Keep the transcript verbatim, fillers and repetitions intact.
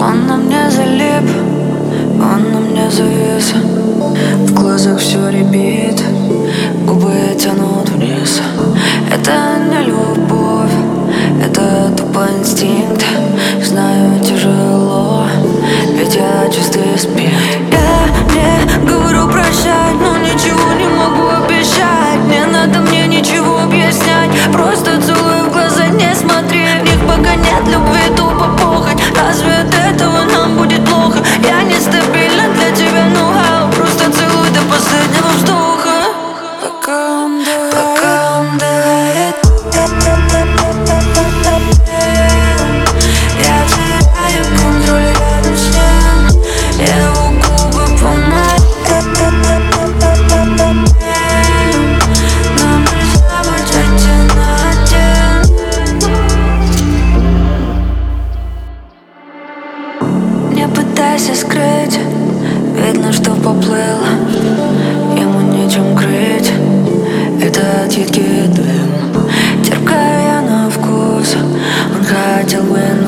Он на мне залип, он на мне завис. В глазах все рябит, губы тянут вниз. Это не любовь, это тупо инстинкт. Знаю, тяжело, ведь я чистый спирт. Я не говорю прощать, но ничего не могу обещать. Не надо мне ничего объяснять, просто целую в глаза, не смотри. В них пока нет любви, тупо похоть. Разве от этого нам будет плохо? Я нестабильна для тебя, ну хау. Просто целуй до последнего вздоха. Пока он дует, пока он дует, я теряю контроль рядом с ним. Его губы по моим. Нам нельзя быть один на один. Не пытайся скрыть, видно, что поплыл. Ему нечем крыть, это от едкий дым. Терпкая на вкус, он хотел бы